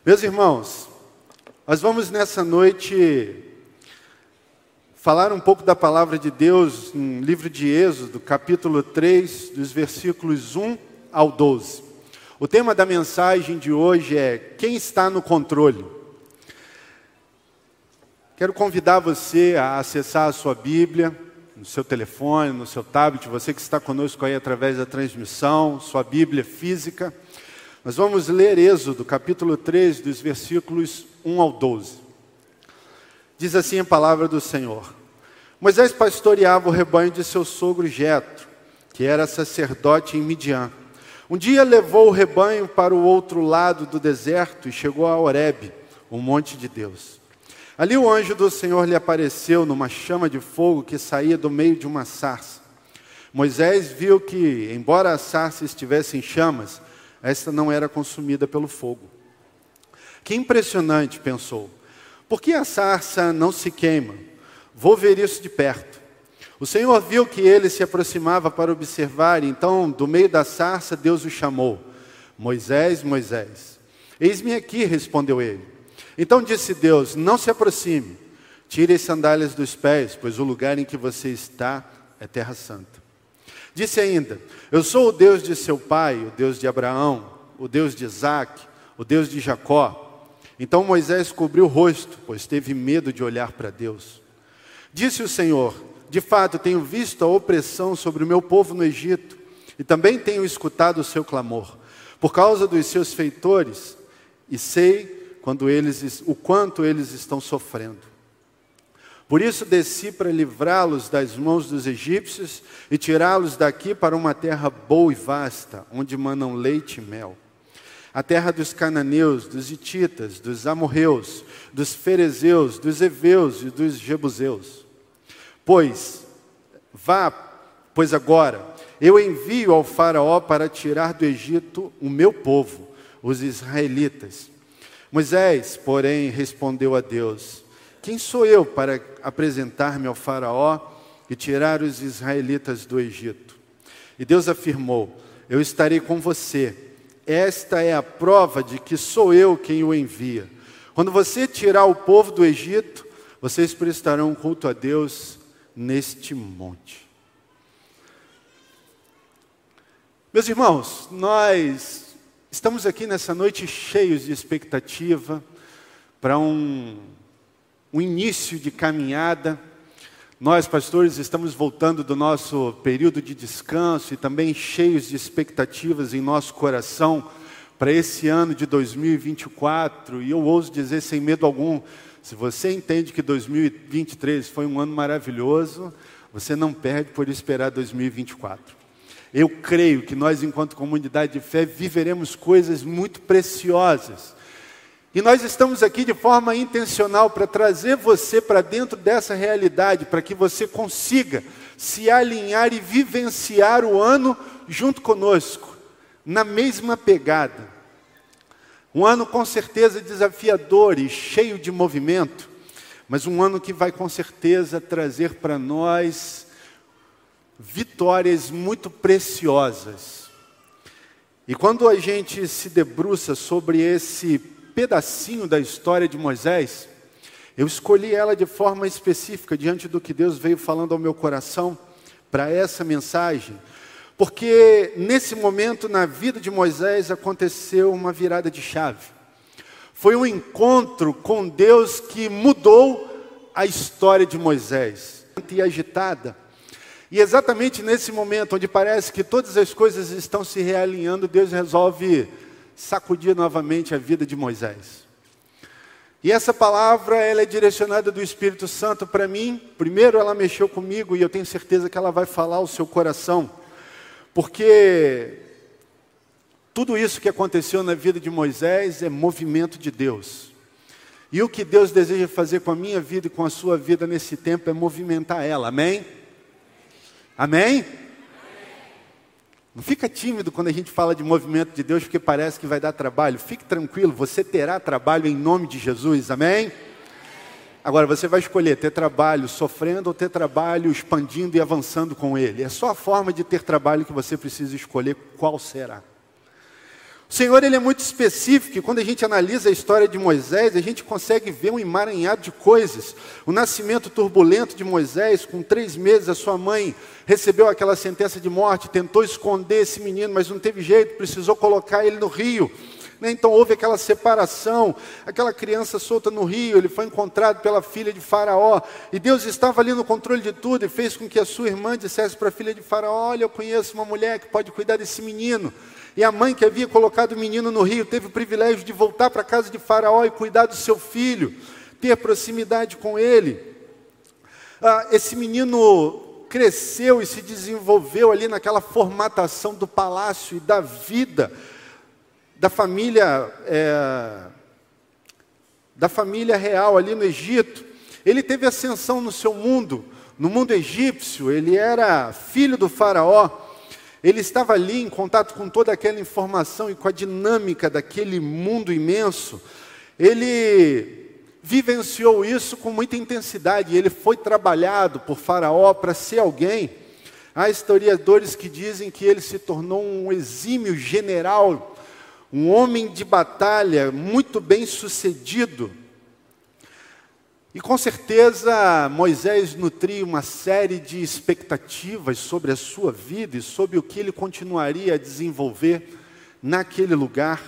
Meus irmãos, nós vamos nessa noite falar um pouco da palavra de Deus no livro de Êxodo, capítulo 3, dos versículos 1 ao 12. O tema da mensagem de hoje é: quem está no controle? Quero convidar você a acessar a sua Bíblia, no seu telefone, no seu tablet, você que está conosco aí através da transmissão, sua Bíblia física. Nós vamos ler Êxodo, capítulo 3, dos versículos 1 ao 12. Diz assim a palavra do Senhor: Moisés pastoreava o rebanho de seu sogro Jetro, que era sacerdote em Midian. Um dia levou o rebanho para o outro lado do deserto e chegou a Horebe, o monte de Deus. Ali o anjo do Senhor lhe apareceu numa chama de fogo que saía do meio de uma sarça. Moisés viu que, embora a sarça estivesse em chamas, esta não era consumida pelo fogo. Que impressionante, pensou. Por que a sarça não se queima? Vou ver isso de perto. O Senhor viu que ele se aproximava para observar, e então, do meio da sarça, Deus o chamou. Moisés, Moisés. Eis-me aqui, respondeu ele. Então disse Deus: não se aproxime, tire as sandálias dos pés, pois o lugar em que você está é terra santa. Disse ainda: eu sou o Deus de seu pai, o Deus de Abraão, o Deus de Isaque, o Deus de Jacó. Então Moisés cobriu o rosto, pois teve medo de olhar para Deus. Disse o Senhor: de fato tenho visto a opressão sobre o meu povo no Egito, e também tenho escutado o seu clamor, por causa dos seus feitores, e sei o quanto eles estão sofrendo. Por isso desci para livrá-los das mãos dos egípcios e tirá-los daqui para uma terra boa e vasta, onde manam leite e mel. A terra dos cananeus, dos hititas, dos amorreus, dos ferezeus, dos heveus e dos jebuseus. Pois agora eu envio ao faraó para tirar do Egito o meu povo, os israelitas. Moisés, porém, respondeu a Deus: quem sou eu para apresentar-me ao faraó e tirar os israelitas do Egito? E Deus afirmou: eu estarei com você. Esta é a prova de que sou eu quem o envia. Quando você tirar o povo do Egito, vocês prestarão culto a Deus neste monte. Meus irmãos, nós estamos aqui nessa noite cheios de expectativa para um início de caminhada. Nós, pastores, estamos voltando do nosso período de descanso e também cheios de expectativas em nosso coração para esse ano de 2024. E eu ouso dizer sem medo algum, se você entende que 2023 foi um ano maravilhoso, você não perde por esperar 2024. Eu creio que nós, enquanto comunidade de fé, viveremos coisas muito preciosas. E nós estamos aqui de forma intencional para trazer você para dentro dessa realidade, para que você consiga se alinhar e vivenciar o ano junto conosco, na mesma pegada. Um ano com certeza desafiador e cheio de movimento, mas um ano que vai com certeza trazer para nós vitórias muito preciosas. E quando a gente se debruça sobre esse pedacinho da história de Moisés, eu escolhi ela de forma específica, diante do que Deus veio falando ao meu coração, para essa mensagem, porque nesse momento na vida de Moisés aconteceu uma virada de chave. Foi um encontro com Deus que mudou a história de Moisés. E agitada. E exatamente nesse momento, onde parece que todas as coisas estão se realinhando, Deus resolve sacudir novamente a vida de Moisés. E essa palavra, ela é direcionada do Espírito Santo para mim. Primeiro ela mexeu comigo e eu tenho certeza que ela vai falar ao seu coração. Porque tudo isso que aconteceu na vida de Moisés é movimento de Deus. E o que Deus deseja fazer com a minha vida e com a sua vida nesse tempo é movimentar ela, amém? Amém? Não fica tímido quando a gente fala de movimento de Deus, porque parece que vai dar trabalho. Fique tranquilo, você terá trabalho em nome de Jesus, amém? Agora, você vai escolher ter trabalho sofrendo ou ter trabalho expandindo e avançando com Ele. É só a forma de ter trabalho que você precisa escolher qual será. O Senhor, ele é muito específico, e quando a gente analisa a história de Moisés, a gente consegue ver um emaranhado de coisas. O nascimento turbulento de Moisés, com 3 meses, a sua mãe recebeu aquela sentença de morte, tentou esconder esse menino, mas não teve jeito, precisou colocar ele no rio. Então houve aquela separação, aquela criança solta no rio, ele foi encontrado pela filha de Faraó, e Deus estava ali no controle de tudo, e fez com que a sua irmã dissesse para a filha de Faraó: olha, eu conheço uma mulher que pode cuidar desse menino. E a mãe que havia colocado o menino no rio, teve o privilégio de voltar para a casa de Faraó e cuidar do seu filho, ter proximidade com ele. Esse menino cresceu e se desenvolveu ali naquela formatação do palácio e da vida, da família real ali no Egito. Ele teve ascensão no seu mundo, no mundo egípcio. Ele era filho do Faraó. Ele estava ali em contato com toda aquela informação e com a dinâmica daquele mundo imenso. Ele vivenciou isso com muita intensidade. Ele foi trabalhado por Faraó para ser alguém. Há historiadores que dizem que ele se tornou um exímio general, um homem de batalha muito bem sucedido. E com certeza Moisés nutria uma série de expectativas sobre a sua vida e sobre o que ele continuaria a desenvolver naquele lugar.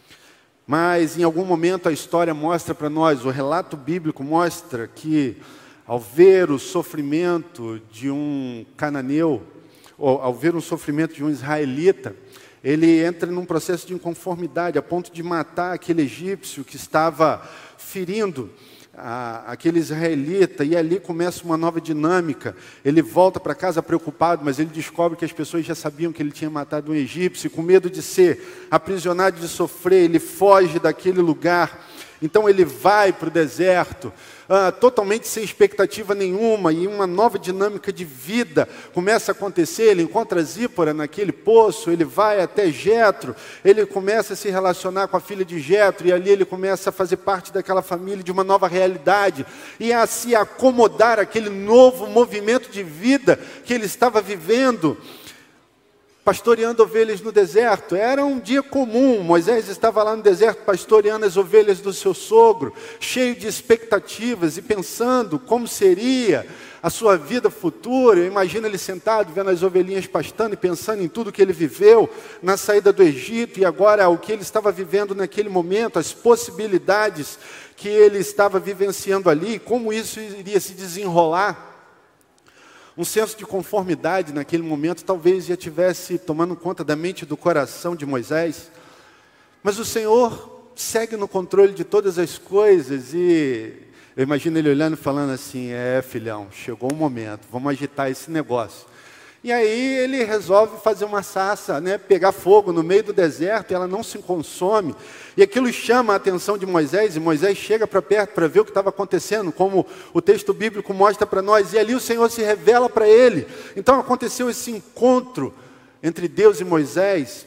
Mas em algum momento a história mostra para nós, o relato bíblico mostra que ao ver o sofrimento de um cananeu, ou ao ver o sofrimento de um israelita, ele entra num processo de inconformidade, a ponto de matar aquele egípcio que estava ferindo aquele israelita, e ali começa uma nova dinâmica. Ele volta para casa preocupado, mas ele descobre que as pessoas já sabiam que ele tinha matado um egípcio, e com medo de ser aprisionado, de sofrer, ele foge daquele lugar. Então ele vai para o deserto, totalmente sem expectativa nenhuma, e uma nova dinâmica de vida começa a acontecer. Ele encontra Zípora naquele poço, ele vai até Jetro, ele começa a se relacionar com a filha de Jetro, e ali ele começa a fazer parte daquela família, de uma nova realidade, e a se acomodar àquele novo movimento de vida que ele estava vivendo. Pastoreando ovelhas no deserto, era um dia comum. Moisés estava lá no deserto pastoreando as ovelhas do seu sogro, cheio de expectativas e pensando como seria a sua vida futura. Eu imagino ele sentado, vendo as ovelhinhas pastando e pensando em tudo que ele viveu na saída do Egito, e agora o que ele estava vivendo naquele momento, as possibilidades que ele estava vivenciando ali, como isso iria se desenrolar. Um senso de conformidade naquele momento talvez já estivesse tomando conta da mente e do coração de Moisés. Mas o Senhor segue no controle de todas as coisas, e eu imagino ele olhando e falando assim: filhão, chegou o momento, vamos agitar esse negócio. E aí ele resolve fazer uma sarça, pegar fogo no meio do deserto, e ela não se consome. E aquilo chama a atenção de Moisés, e Moisés chega para perto para ver o que estava acontecendo, como o texto bíblico mostra para nós, e ali o Senhor se revela para ele. Então aconteceu esse encontro entre Deus e Moisés,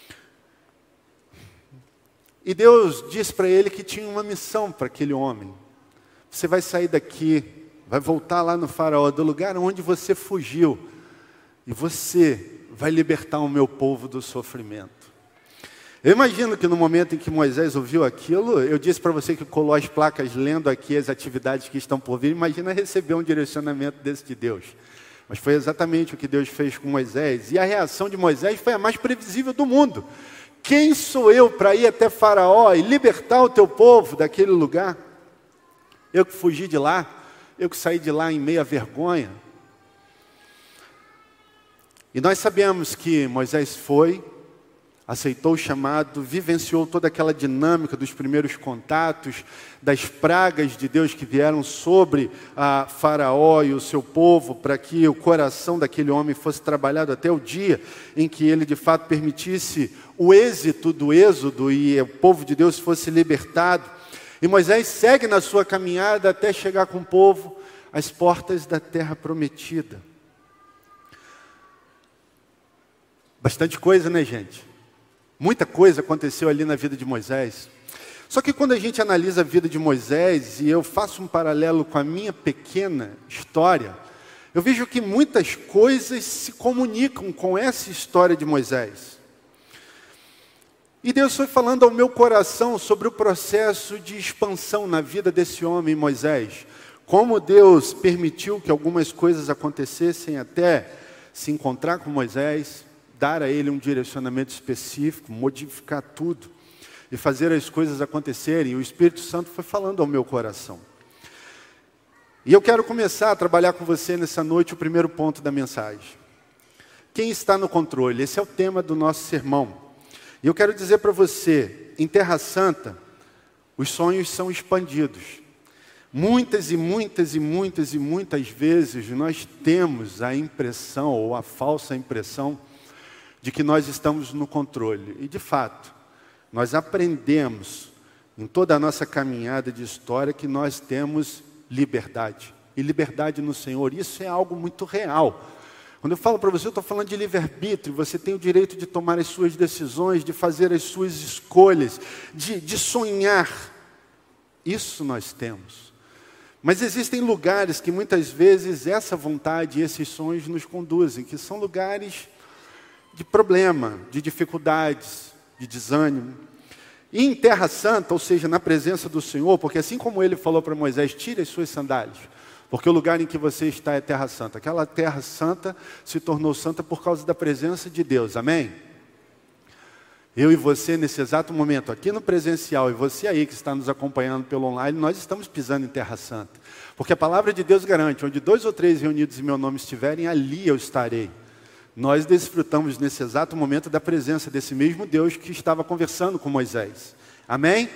e Deus diz para ele que tinha uma missão para aquele homem. Você vai sair daqui, vai voltar lá no Faraó, do lugar onde você fugiu, e você vai libertar o meu povo do sofrimento. Eu imagino que no momento em que Moisés ouviu aquilo, eu disse para você que colou as placas lendo aqui as atividades que estão por vir. Imagina receber um direcionamento desse de Deus. Mas foi exatamente o que Deus fez com Moisés. E a reação de Moisés foi a mais previsível do mundo. Quem sou eu para ir até Faraó e libertar o teu povo daquele lugar? Eu que fugi de lá, eu que saí de lá em meia vergonha. E nós sabemos que Moisés foi, aceitou o chamado, vivenciou toda aquela dinâmica dos primeiros contatos, das pragas de Deus que vieram sobre a Faraó e o seu povo, para que o coração daquele homem fosse trabalhado até o dia em que ele de fato permitisse o êxito do êxodo e o povo de Deus fosse libertado. E Moisés segue na sua caminhada até chegar com o povo às portas da terra prometida. Bastante coisa, né, gente? Muita coisa aconteceu ali na vida de Moisés. Só que quando a gente analisa a vida de Moisés, e eu faço um paralelo com a minha pequena história, eu vejo que muitas coisas se comunicam com essa história de Moisés. E Deus foi falando ao meu coração sobre o processo de expansão na vida desse homem, Moisés. Como Deus permitiu que algumas coisas acontecessem até se encontrar com Moisés, dar a ele um direcionamento específico, modificar tudo e fazer as coisas acontecerem. O Espírito Santo foi falando ao meu coração. E eu quero começar a trabalhar com você nessa noite o primeiro ponto da mensagem. Quem está no controle? Esse é o tema do nosso sermão. E eu quero dizer para você, em Terra Santa, os sonhos são expandidos. Muitas vezes nós temos a impressão ou a falsa impressão de que nós estamos no controle. E de fato, nós aprendemos em toda a nossa caminhada de história que nós temos liberdade. E liberdade no Senhor, isso é algo muito real. Quando eu falo para você, eu estou falando de livre-arbítrio. Você tem o direito de tomar as suas decisões, de fazer as suas escolhas, de sonhar. Isso nós temos. Mas existem lugares que muitas vezes essa vontade e esses sonhos nos conduzem, que são lugares de problema, de dificuldades, de desânimo. E em Terra Santa, ou seja, na presença do Senhor, porque assim como ele falou para Moisés, tire as suas sandálias, porque o lugar em que você está é Terra Santa. Aquela Terra Santa se tornou santa por causa da presença de Deus, amém? Eu e você, nesse exato momento, aqui no presencial, e você aí que está nos acompanhando pelo online, nós estamos pisando em Terra Santa. Porque a palavra de Deus garante, onde 2 ou 3 reunidos em meu nome estiverem, ali eu estarei. Nós desfrutamos nesse exato momento da presença desse mesmo Deus que estava conversando com Moisés. Amém?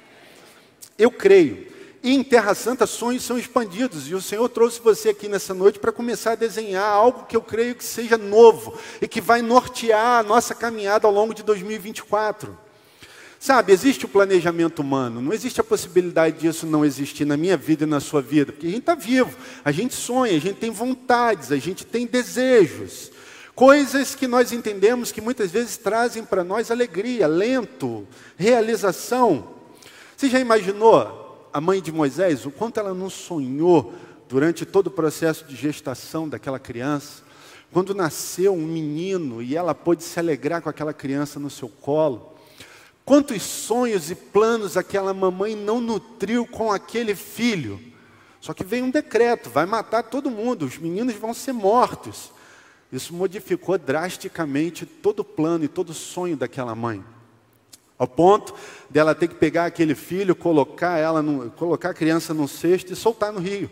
Eu creio. E em Terra Santa, sonhos são expandidos. E o Senhor trouxe você aqui nessa noite para começar a desenhar algo que eu creio que seja novo e que vai nortear a nossa caminhada ao longo de 2024. Sabe, existe o planejamento humano. Não existe a possibilidade disso não existir na minha vida e na sua vida. Porque a gente está vivo, a gente sonha, a gente tem vontades, a gente tem desejos. Coisas que nós entendemos que muitas vezes trazem para nós alegria, alento, realização. Você já imaginou a mãe de Moisés, o quanto ela não sonhou durante todo o processo de gestação daquela criança? Quando nasceu um menino e ela pôde se alegrar com aquela criança no seu colo. Quantos sonhos e planos aquela mamãe não nutriu com aquele filho? Só que veio um decreto, vai matar todo mundo, os meninos vão ser mortos. Isso modificou drasticamente todo o plano e todo o sonho daquela mãe. Ao ponto dela ter que pegar aquele filho, colocar a criança num cesto e soltar no rio.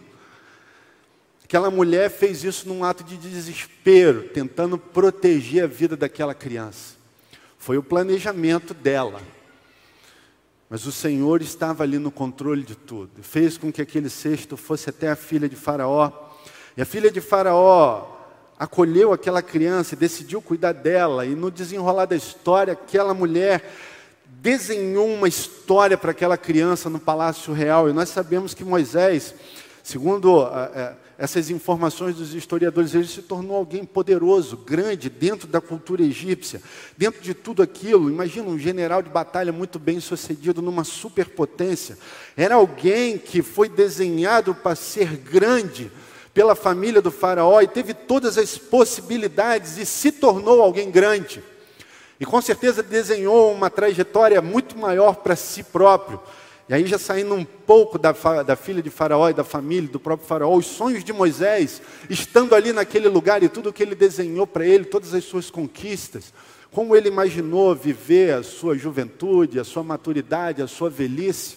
Aquela mulher fez isso num ato de desespero, tentando proteger a vida daquela criança. Foi o planejamento dela. Mas o Senhor estava ali no controle de tudo. Fez com que aquele cesto fosse até a filha de Faraó. E a filha de Faraó acolheu aquela criança e decidiu cuidar dela. E no desenrolar da história, aquela mulher desenhou uma história para aquela criança no Palácio Real. E nós sabemos que Moisés, segundo essas informações dos historiadores, ele se tornou alguém poderoso, grande, dentro da cultura egípcia. Dentro de tudo aquilo, imagina um general de batalha muito bem sucedido numa superpotência. Era alguém que foi desenhado para ser grande pela família do faraó e teve todas as possibilidades e se tornou alguém grande. E com certeza desenhou uma trajetória muito maior para si próprio. E aí já saindo um pouco da filha de Faraó e da família, do próprio Faraó, os sonhos de Moisés, estando ali naquele lugar e tudo que ele desenhou para ele, todas as suas conquistas, como ele imaginou viver a sua juventude, a sua maturidade, a sua velhice.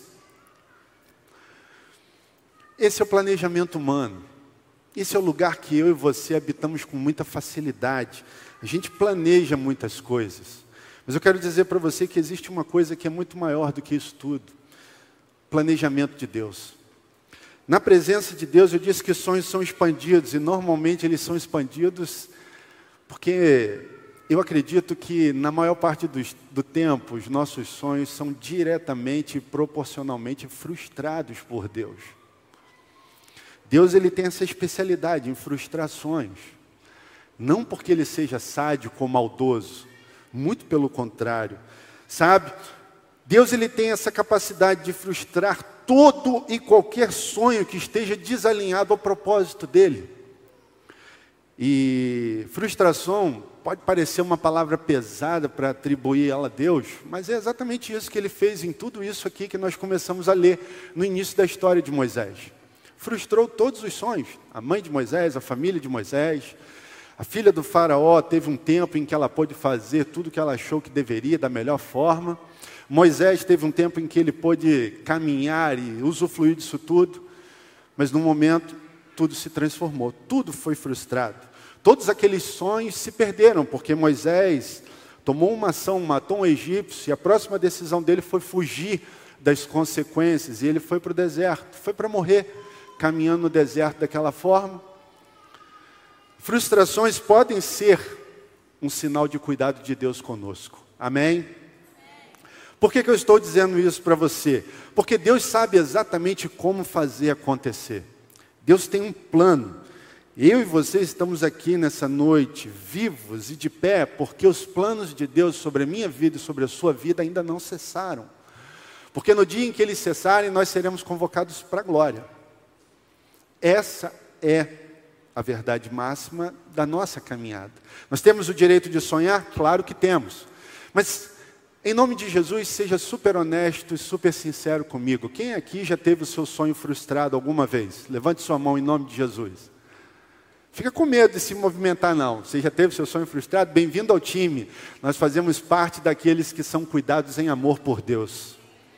Esse é o planejamento humano. Esse é o lugar que eu e você habitamos com muita facilidade. A gente planeja muitas coisas. Mas eu quero dizer para você que existe uma coisa que é muito maior do que isso tudo. Planejamento de Deus. Na presença de Deus, eu disse que sonhos são expandidos. E normalmente eles são expandidos porque eu acredito que na maior parte do tempo, os nossos sonhos são diretamente e proporcionalmente frustrados por Deus. Deus ele tem essa especialidade em frustrar sonhos. Não porque ele seja sádico ou maldoso, muito pelo contrário. Sabe, Deus ele tem essa capacidade de frustrar todo e qualquer sonho que esteja desalinhado ao propósito dele. E frustração pode parecer uma palavra pesada para atribuir ela a Deus, mas é exatamente isso que ele fez em tudo isso aqui que nós começamos a ler no início da história de Moisés. Frustrou todos os sonhos, a mãe de Moisés, a família de Moisés. A filha do faraó teve um tempo em que ela pôde fazer tudo o que ela achou que deveria, da melhor forma. Moisés teve um tempo em que ele pôde caminhar e usufruir disso tudo, mas no momento tudo se transformou, tudo foi frustrado. Todos aqueles sonhos se perderam, porque Moisés tomou uma ação, matou um egípcio, e a próxima decisão dele foi fugir das consequências, e ele foi para o deserto, foi para morrer, caminhando no deserto daquela forma. Frustrações podem ser um sinal de cuidado de Deus conosco. Amém? Por que eu estou dizendo isso para você? Porque Deus sabe exatamente como fazer acontecer. Deus tem um plano. Eu e você estamos aqui nessa noite, vivos e de pé, porque os planos de Deus sobre a minha vida e sobre a sua vida ainda não cessaram. Porque no dia em que eles cessarem, nós seremos convocados para a glória. Essa é a verdade máxima da nossa caminhada. Nós temos o direito de sonhar? Claro que temos. Mas, em nome de Jesus, seja super honesto e super sincero comigo. Quem aqui já teve o seu sonho frustrado alguma vez? Levante sua mão em nome de Jesus. Fica com medo de se movimentar, não. Você já teve o seu sonho frustrado? Bem-vindo ao time. Nós fazemos parte daqueles que são cuidados em amor por Deus.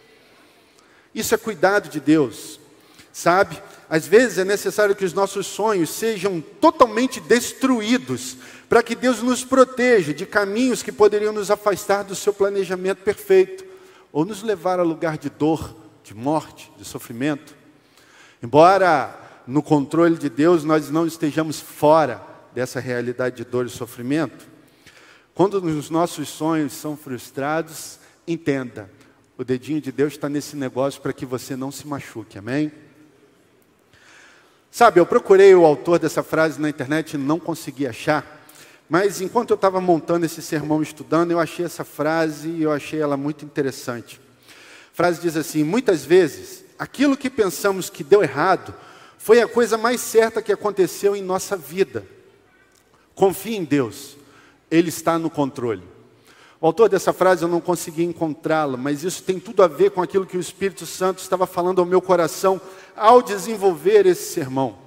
Isso é cuidado de Deus. Sabe? Às vezes é necessário que os nossos sonhos sejam totalmente destruídos para que Deus nos proteja de caminhos que poderiam nos afastar do seu planejamento perfeito ou nos levar a lugar de dor, de morte, de sofrimento. Embora no controle de Deus nós não estejamos fora dessa realidade de dor e sofrimento, quando os nossos sonhos são frustrados, entenda, o dedinho de Deus está nesse negócio para que você não se machuque, amém? Sabe, eu procurei o autor dessa frase na internet e não consegui achar, mas enquanto eu estava montando esse sermão estudando, eu achei essa frase e eu achei ela muito interessante. A frase diz assim: muitas vezes, aquilo que pensamos que deu errado, foi a coisa mais certa que aconteceu em nossa vida. Confie em Deus, Ele está no controle. O autor dessa frase eu não consegui encontrá-la, mas isso tem tudo a ver com aquilo que o Espírito Santo estava falando ao meu coração ao desenvolver esse sermão.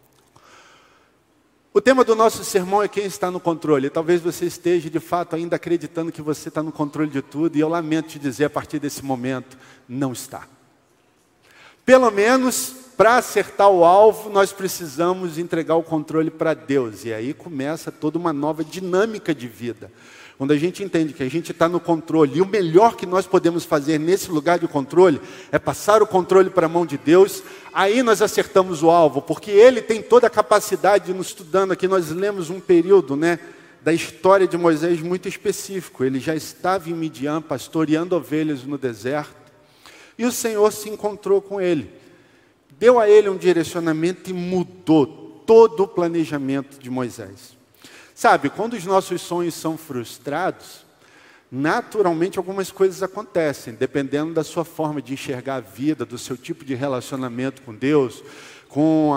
O tema do nosso sermão é quem está no controle. Talvez você esteja de fato ainda acreditando que você está no controle de tudo, e eu lamento te dizer a partir desse momento, não está. Pelo menos para acertar o alvo, nós precisamos entregar o controle para Deus, e aí começa toda uma nova dinâmica de vida. Quando a gente entende que a gente está no controle, e o melhor que nós podemos fazer nesse lugar de controle é passar o controle para a mão de Deus, aí nós acertamos o alvo, porque Ele tem toda a capacidade de nos estudando. Aqui nós lemos um período, da história de Moisés muito específico. Ele já estava em Midian, pastoreando ovelhas no deserto, e o Senhor se encontrou com ele, deu a ele um direcionamento e mudou todo o planejamento de Moisés. Sabe, quando os nossos sonhos são frustrados, naturalmente algumas coisas acontecem, dependendo da sua forma de enxergar a vida, do seu tipo de relacionamento com Deus, com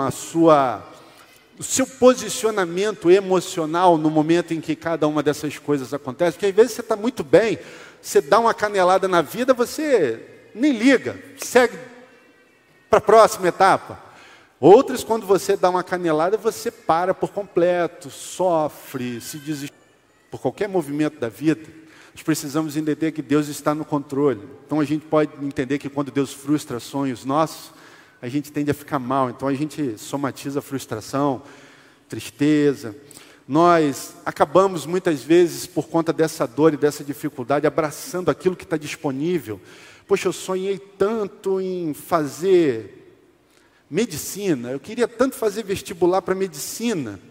o seu posicionamento emocional no momento em que cada uma dessas coisas acontece. Porque às vezes você está muito bem, você dá uma canelada na vida, você nem liga, segue para a próxima etapa. Outras, quando você dá uma canelada, você para por completo, sofre, se desespera por qualquer movimento da vida. Nós precisamos entender que Deus está no controle. Então a gente pode entender que quando Deus frustra sonhos nossos, a gente tende a ficar mal. Então a gente somatiza a frustração, tristeza. Nós acabamos muitas vezes, por conta dessa dor e dessa dificuldade, abraçando aquilo que está disponível. Poxa, eu sonhei tanto em fazer medicina, eu queria tanto fazer vestibular para medicina,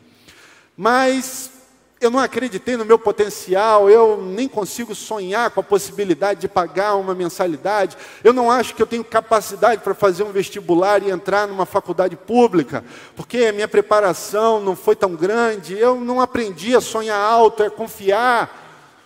mas eu não acreditei no meu potencial, eu nem consigo sonhar com a possibilidade de pagar uma mensalidade, eu não acho que eu tenho capacidade para fazer um vestibular e entrar numa faculdade pública, porque a minha preparação não foi tão grande, eu não aprendi a sonhar alto, a confiar.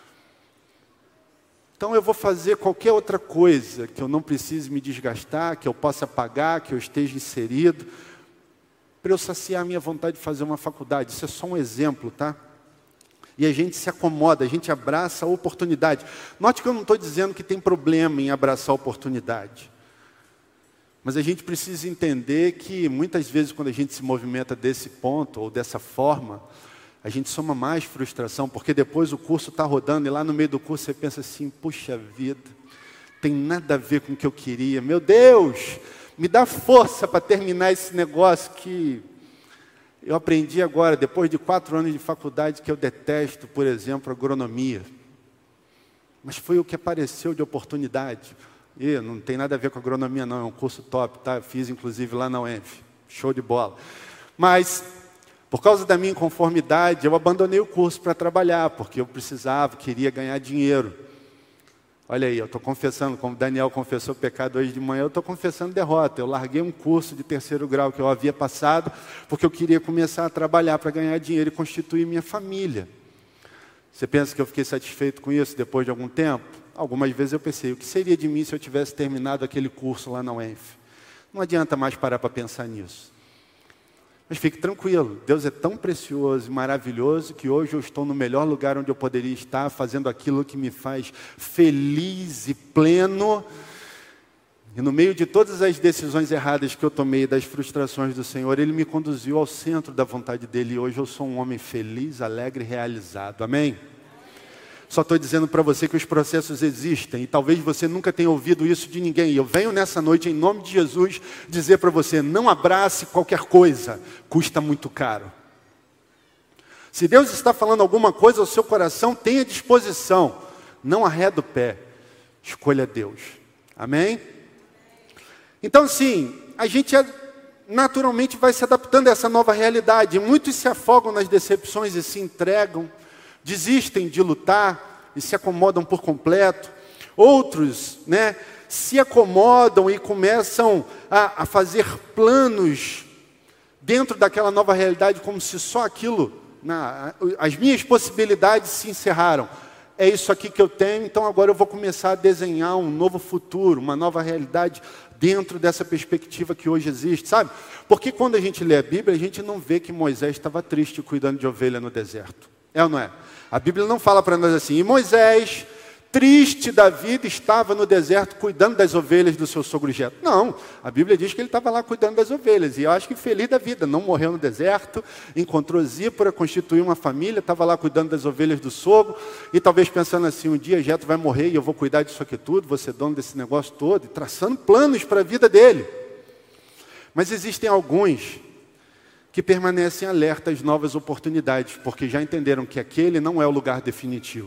Então eu vou fazer qualquer outra coisa que eu não precise me desgastar, que eu possa pagar, que eu esteja inserido. para eu saciar a minha vontade de fazer uma faculdade. Isso é só um exemplo, tá? E a gente se acomoda, a gente abraça a oportunidade. Note que eu não estou dizendo que tem problema em abraçar a oportunidade. Mas a gente precisa entender que muitas vezes quando a gente se movimenta desse ponto ou dessa forma, a gente soma mais frustração, porque depois o curso está rodando e lá no meio do curso você pensa assim, puxa vida, tem nada a ver com o que eu queria. Meu Deus, me dá força para terminar esse negócio que eu aprendi agora, depois de 4 anos de faculdade, que eu detesto, por exemplo, agronomia. Mas foi o que apareceu de oportunidade. E não tem nada a ver com agronomia não, é um curso top, tá? Eu fiz inclusive lá na UENF, show de bola. Mas, por causa da minha inconformidade, eu abandonei o curso para trabalhar, porque eu precisava, queria ganhar dinheiro. Olha aí, eu estou confessando, como Daniel confessou pecado hoje de manhã, eu estou confessando derrota. Eu larguei um curso de 3º grau que eu havia passado, porque eu queria começar a trabalhar para ganhar dinheiro e constituir minha família. Você pensa que eu fiquei satisfeito com isso depois de algum tempo? Algumas vezes eu pensei, o que seria de mim se eu tivesse terminado aquele curso lá na UENF? Não adianta mais parar para pensar nisso. Mas fique tranquilo, Deus é tão precioso e maravilhoso que hoje eu estou no melhor lugar onde eu poderia estar, fazendo aquilo que me faz feliz e pleno. E no meio de todas as decisões erradas que eu tomei, das frustrações do Senhor, Ele me conduziu ao centro da vontade dEle. E hoje eu sou um homem feliz, alegre e realizado. Amém? Só estou dizendo para você que os processos existem. E talvez você nunca tenha ouvido isso de ninguém. E eu venho nessa noite, em nome de Jesus, dizer para você, não abrace qualquer coisa. Custa muito caro. Se Deus está falando alguma coisa ao seu coração, tenha disposição. Não arreda o pé. Escolha Deus. Amém? Então, sim, a gente naturalmente vai se adaptando a essa nova realidade. Muitos se afogam nas decepções e se entregam, desistem de lutar e se acomodam por completo. Outros, se acomodam e começam a fazer planos dentro daquela nova realidade, como se só aquilo, as minhas possibilidades se encerraram. É isso aqui que eu tenho, então agora eu vou começar a desenhar um novo futuro, uma nova realidade dentro dessa perspectiva que hoje existe, sabe? Porque quando a gente lê a Bíblia, a gente não vê que Moisés estava triste cuidando de ovelha no deserto. É ou não é? A Bíblia não fala para nós assim, e Moisés, triste da vida, estava no deserto cuidando das ovelhas do seu sogro Jetro. Não, a Bíblia diz que ele estava lá cuidando das ovelhas, e eu acho que feliz da vida, não morreu no deserto, encontrou Zípora, constituiu uma família, estava lá cuidando das ovelhas do sogro, e talvez pensando assim, um dia Jetro vai morrer e eu vou cuidar disso aqui tudo, vou ser dono desse negócio todo, e traçando planos para a vida dele. Mas existem alguns que permanecem alertas às novas oportunidades, porque já entenderam que aquele não é o lugar definitivo.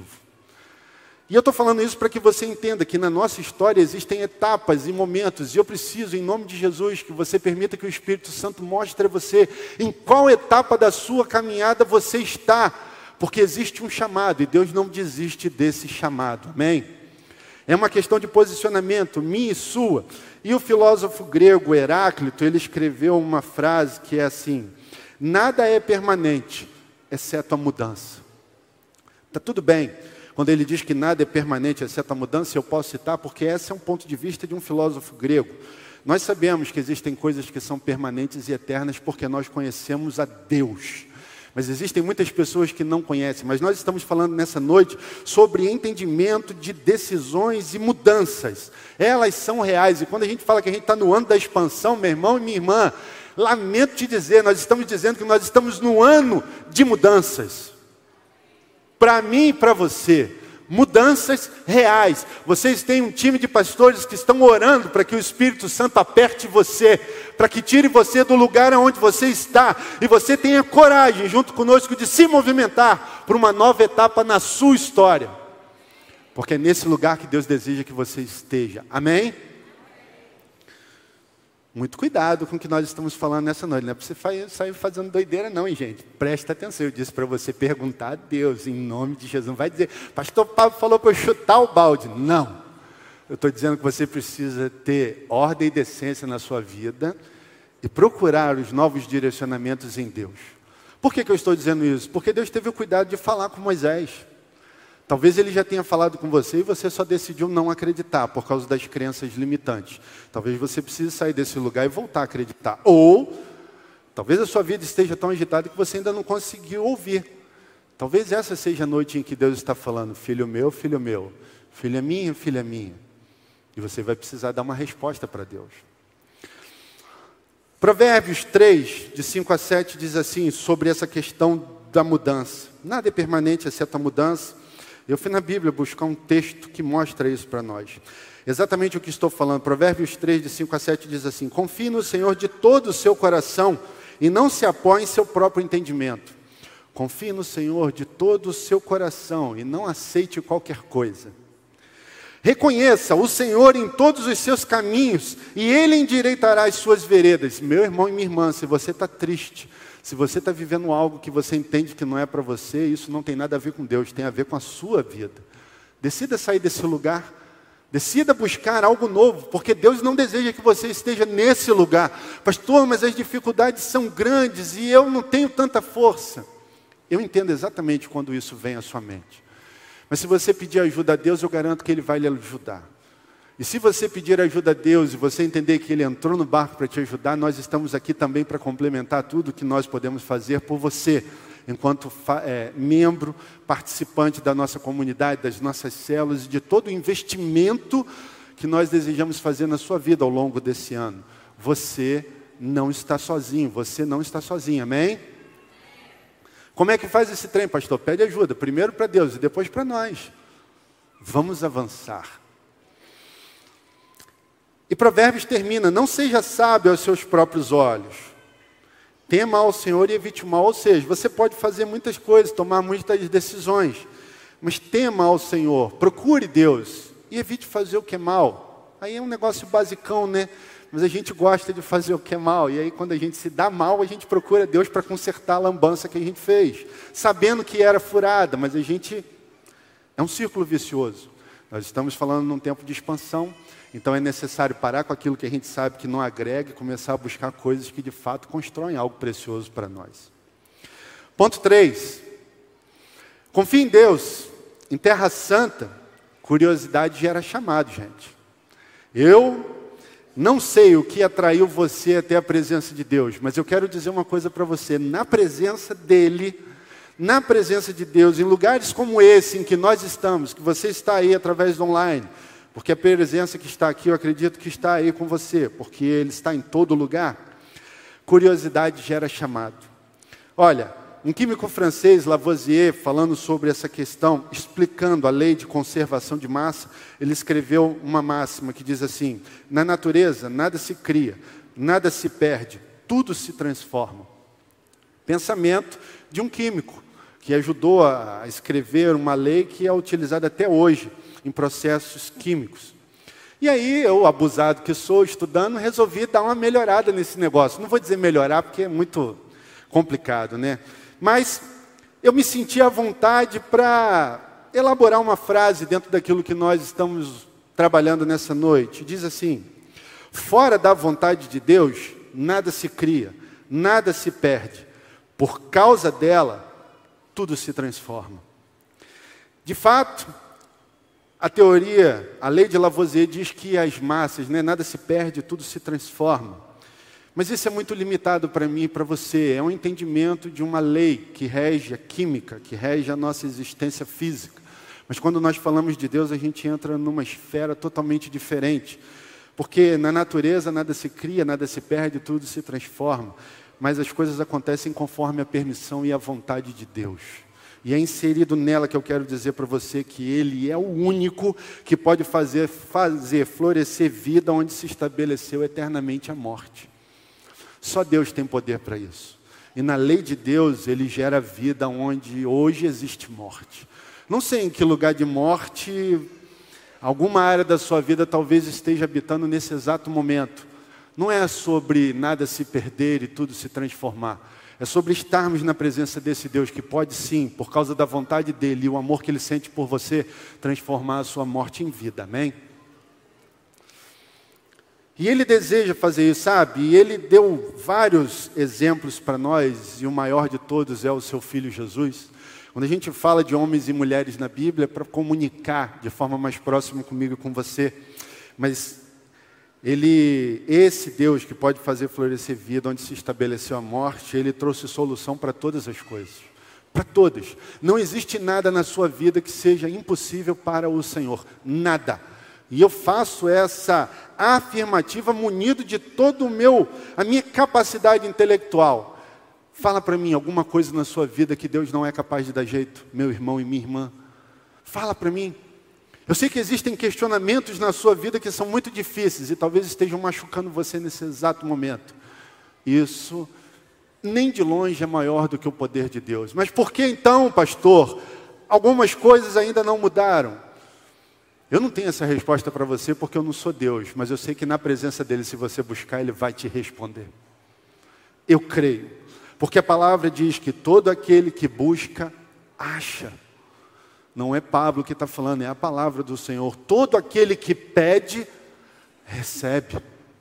E eu estou falando isso para que você entenda que na nossa história existem etapas e momentos, e eu preciso, em nome de Jesus, que você permita que o Espírito Santo mostre a você em qual etapa da sua caminhada você está, porque existe um chamado, e Deus não desiste desse chamado, amém? É uma questão de posicionamento, minha e sua. E o filósofo grego Heráclito, ele escreveu uma frase que é assim, nada é permanente, exceto a mudança. Está tudo bem. Quando ele diz que nada é permanente, exceto a mudança, eu posso citar, porque esse é um ponto de vista de um filósofo grego. Nós sabemos que existem coisas que são permanentes e eternas, porque nós conhecemos a Deus. Mas existem muitas pessoas que não conhecem. Mas nós estamos falando nessa noite sobre entendimento de decisões e mudanças. Elas são reais. E quando a gente fala que a gente está no ano da expansão, meu irmão e minha irmã, lamento te dizer, nós estamos dizendo que nós estamos no ano de mudanças. Para mim e para você, mudanças reais. Vocês têm um time de pastores que estão orando para que o Espírito Santo aperte você, para que tire você do lugar onde você está, e você tenha coragem, junto conosco, de se movimentar para uma nova etapa na sua história. Porque é nesse lugar que Deus deseja que você esteja. Amém? Muito cuidado com o que nós estamos falando nessa noite. Não é para você sair fazendo doideira não, hein, gente? Presta atenção. Eu disse para você perguntar a Deus, em nome de Jesus. Não vai dizer, pastor Pablo falou para eu chutar o balde. Não. Eu estou dizendo que você precisa ter ordem e decência na sua vida e procurar os novos direcionamentos em Deus. Por que eu estou dizendo isso? Porque Deus teve o cuidado de falar com Moisés. Talvez ele já tenha falado com você e você só decidiu não acreditar por causa das crenças limitantes. Talvez você precise sair desse lugar e voltar a acreditar. Ou Talvez a sua vida esteja tão agitada que você ainda não conseguiu ouvir. Talvez essa seja a noite em que Deus está falando, filha minha, filha minha. E você vai precisar dar uma resposta para Deus. Provérbios 3, de 5 a 7, diz assim, sobre essa questão da mudança. Nada é permanente, exceto a mudança. Eu fui na Bíblia buscar um texto que mostra isso para nós. Exatamente o que estou falando. Provérbios 3, de 5 a 7, diz assim, confie no Senhor de todo o seu coração e não se apoie em seu próprio entendimento. Confie no Senhor de todo o seu coração e não aceite qualquer coisa. Reconheça o Senhor em todos os seus caminhos e Ele endireitará as suas veredas. Meu irmão e minha irmã, se você está triste, se você está vivendo algo que você entende que não é para você, isso não tem nada a ver com Deus, tem a ver com a sua vida. Decida sair desse lugar, decida buscar algo novo, porque Deus não deseja que você esteja nesse lugar. Pastor, mas as dificuldades são grandes e eu não tenho tanta força. Eu entendo exatamente quando isso vem à sua mente. Mas se você pedir ajuda a Deus, eu garanto que Ele vai lhe ajudar. E se você pedir ajuda a Deus e você entender que Ele entrou no barco para te ajudar, nós estamos aqui também para complementar tudo que nós podemos fazer por você, enquanto membro, participante da nossa comunidade, das nossas células e de todo o investimento que nós desejamos fazer na sua vida ao longo desse ano. Você não está sozinho, você não está sozinho, amém? Como é que faz esse trem, pastor? Pede ajuda, primeiro para Deus e depois para nós. Vamos avançar. E Provérbios termina, não seja sábio aos seus próprios olhos. Tema ao Senhor e evite o mal. Ou seja, você pode fazer muitas coisas, tomar muitas decisões, mas tema ao Senhor, procure Deus e evite fazer o que é mal. Aí é um negócio basicão, né? Mas a gente gosta de fazer o que é mal. E aí quando a gente se dá mal, a gente procura Deus para consertar a lambança que a gente fez. Sabendo que era furada, mas a gente... É um círculo vicioso. Nós estamos falando num tempo de expansão. Então é necessário parar com aquilo que a gente sabe que não agrega e começar a buscar coisas que de fato constroem algo precioso para nós. Ponto 3. Confie em Deus. Em Terra Santa, curiosidade gera chamado, gente. Eu não sei o que atraiu você até a presença de Deus, mas eu quero dizer uma coisa para você. Na presença dEle, na presença de Deus, em lugares como esse em que nós estamos, que você está aí através do online, porque a presença que está aqui, eu acredito que está aí com você, porque Ele está em todo lugar. Curiosidade gera chamado. Olha, um químico francês, Lavoisier, falando sobre essa questão, explicando a lei de conservação de massa, ele escreveu uma máxima que diz assim, na natureza nada se cria, nada se perde, tudo se transforma. Pensamento de um químico, que ajudou a escrever uma lei que é utilizada até hoje em processos químicos. E aí, eu, abusado que sou, estudando, resolvi dar uma melhorada nesse negócio. Não vou dizer melhorar, porque é muito complicado, né? Mas eu me senti à vontade para elaborar uma frase dentro daquilo que nós estamos trabalhando nessa noite. Diz assim, fora da vontade de Deus, nada se cria, nada se perde. Por causa dela, tudo se transforma. De fato, a teoria, a lei de Lavoisier diz que as massas, né, nada se perde, tudo se transforma. Mas isso é muito limitado para mim e para você. É um entendimento de uma lei que rege a química, que rege a nossa existência física. Mas quando nós falamos de Deus, a gente entra numa esfera totalmente diferente. Porque na natureza nada se cria, nada se perde, tudo se transforma. Mas as coisas acontecem conforme a permissão e a vontade de Deus. E é inserido nela que eu quero dizer para você que Ele é o único que pode fazer florescer vida onde se estabeleceu eternamente a morte. Só Deus tem poder para isso. E na lei de Deus, Ele gera vida onde hoje existe morte. Não sei em que lugar de morte, alguma área da sua vida talvez esteja habitando nesse exato momento. Não é sobre nada se perder e tudo se transformar. É sobre estarmos na presença desse Deus que pode sim, por causa da vontade dEle e o amor que Ele sente por você, transformar a sua morte em vida, amém? E Ele deseja fazer isso, sabe? E Ele deu vários exemplos para nós, e o maior de todos é o seu Filho Jesus. Quando a gente fala de homens e mulheres na Bíblia, é para comunicar de forma mais próxima comigo e com você. Mas Esse Deus que pode fazer florescer vida, onde se estabeleceu a morte, Ele trouxe solução para todas as coisas. Para todas. Não existe nada na sua vida que seja impossível para o Senhor. Nada. E eu faço essa afirmativa munido de todo a minha capacidade intelectual. Fala para mim alguma coisa na sua vida que Deus não é capaz de dar jeito, meu irmão e minha irmã. Fala para mim. Eu sei que existem questionamentos na sua vida que são muito difíceis e talvez estejam machucando você nesse exato momento. Isso nem de longe é maior do que o poder de Deus. Mas por que então, pastor, algumas coisas ainda não mudaram? Eu não tenho essa resposta para você porque eu não sou Deus, mas eu sei que na presença dEle, se você buscar, Ele vai te responder. Eu creio, porque a palavra diz que todo aquele que busca, acha. Não é Pablo que está falando, é a palavra do Senhor. Todo aquele que pede, recebe.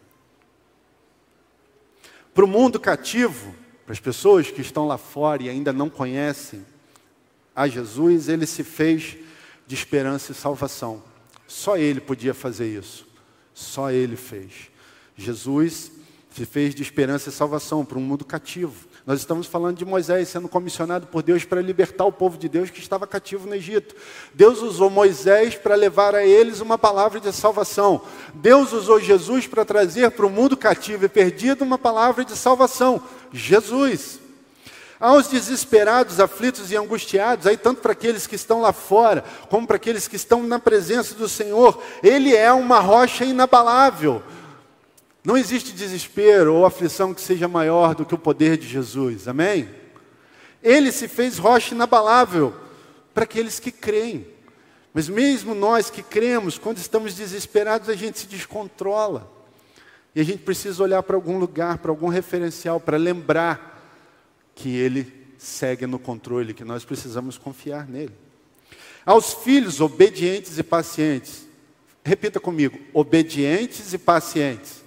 Para o mundo cativo, para as pessoas que estão lá fora e ainda não conhecem a Jesus, Ele se fez de esperança e salvação. Só Ele podia fazer isso. Só Ele fez. Jesus se fez de esperança e salvação para um mundo cativo. Nós estamos falando de Moisés sendo comissionado por Deus para libertar o povo de Deus que estava cativo no Egito. Deus usou Moisés para levar a eles uma palavra de salvação. Deus usou Jesus para trazer para o mundo cativo e perdido uma palavra de salvação. Jesus. Aos desesperados, aflitos e angustiados, aí tanto para aqueles que estão lá fora, como para aqueles que estão na presença do Senhor, Ele é uma rocha inabalável. Não existe desespero ou aflição que seja maior do que o poder de Jesus, amém? Ele se fez rocha inabalável para aqueles que creem. Mas mesmo nós que cremos, quando estamos desesperados, a gente se descontrola. E a gente precisa olhar para algum lugar, para algum referencial, para lembrar que Ele segue no controle, que nós precisamos confiar nele. Aos filhos obedientes e pacientes, repita comigo, obedientes e pacientes.